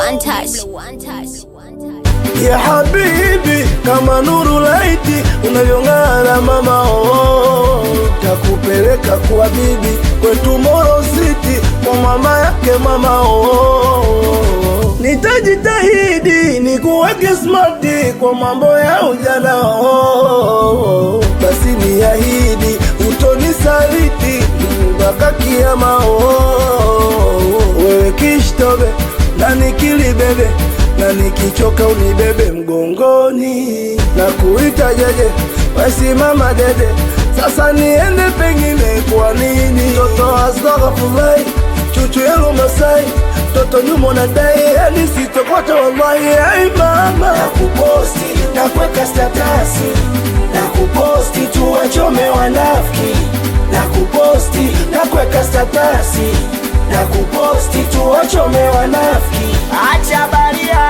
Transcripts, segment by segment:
one touch. Ya habibi, kama nuru laiti unavyong'ara mama oh, takupeleka kwa bibi kwetu Moro City kwa mama yake mama oh, nitajitahidi nikuweke smarti kwa mambo ya ujana oh, basi niahidi utonisaliti mpaka kiyama oh, wewe kishtobe na nikilibebe na nikichoka unibebe mgongoni na kuita jeje wasimama dede sasa niende pengine kwa nini toto astaghfirullah chuchu yangu Masai toto nyumo na dai yani sitokota wallahi ai mama na kuposti na kuweka statasi na kuposti tuwachome wanafiki na kuposti na kuweka statasi na kuposti tuwachome wanafiki acha baria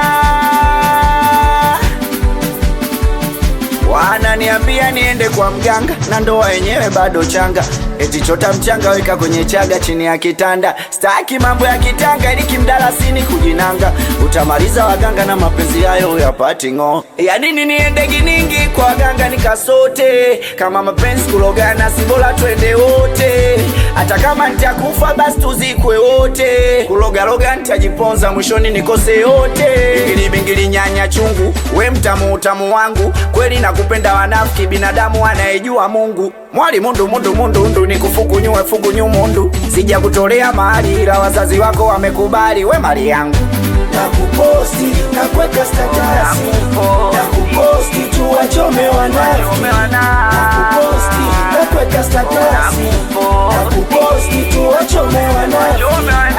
wananiambia niende kwa mganga na ndoa yenyewe bado changa eti chota mchanga weka kwenye chaga chini ya kitanda staki mambo ya kitanga ili kimdalasini kujinanga utamaliza waganga na mapenzi hayo yapati ngo ya nini niende giningi kwa waganga nikasote kama mapenzi kulogana si bora twende wote hata kama nitakufa basi tuzikwe wote kuloga nitajiponza mwishoni nikose yote bingili nyanya chungu we mtamu utamu wangu kweli nakupenda wanafiki binadamu anayejua Mungu mwali mundu nikufukunyue mundu sija kutolea mahali ila wazazi wako wamekubali we mali yangu na kuposti na kuweka statasi na kuposti tuwachome wanafiki na kuposti na kuweka statasi na kuposti tuwachome wanafiki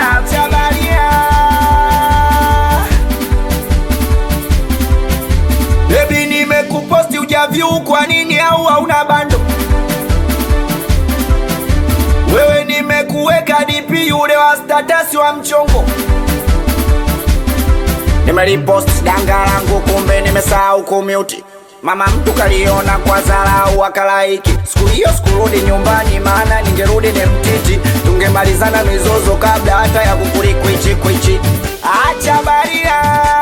baby nimekuposti ujavyu kwa nini au hauna bando wewe nimekuweka DP yule wa status wa mchongo nimelipost danga langu kumbe nimesahau kumute mama mtu kaliona kwa dharau akalaiki siku hiyo sikurudi nyumbani maana ningerudi ni mtiti tungemalizana mizozo kabla hata ya kukulikwichi acha baria